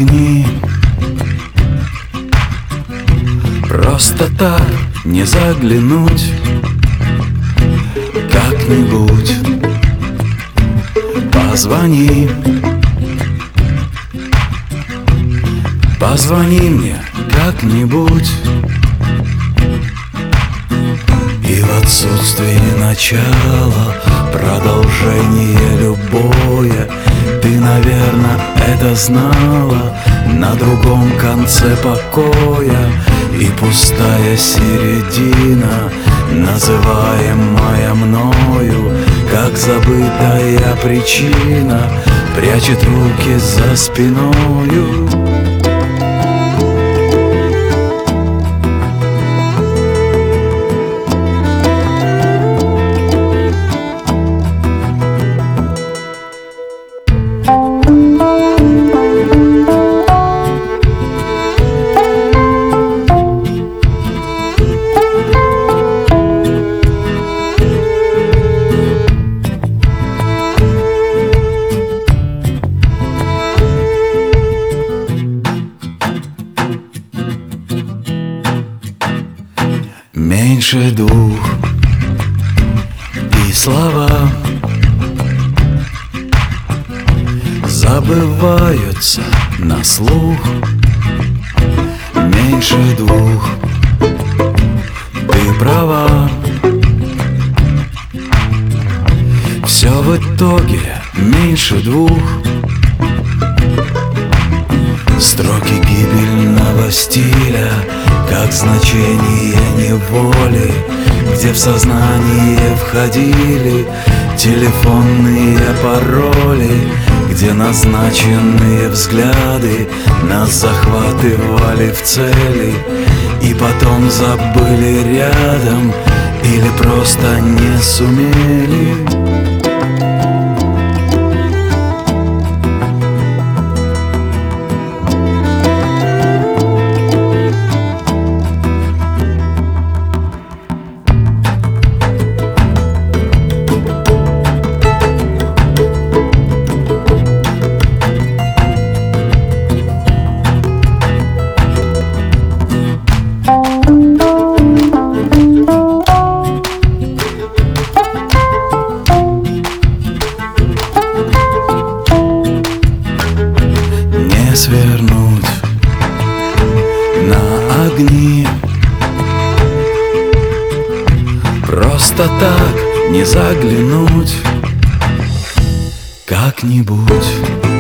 огни. Просто так не заглянуть как-нибудь. Позвони, позвони мне как-нибудь. И в отсутствии начала продолжение любое. Ты, наверное, это знала. На другом конце покоя и пустая середина, называемая мною как забытая причина, прячет руки за спиною. Меньше двух, и слова забываются на слух. Меньше двух, ты права. Все в итоге меньше двух. Строки гибельного стиля, как значение неволи, где в сознание входили телефонные пароли, где назначенные взгляды нас захватывали в цели и потом забыли рядом или просто не сумели. Свернуть на огни, просто так не заглянуть как-нибудь.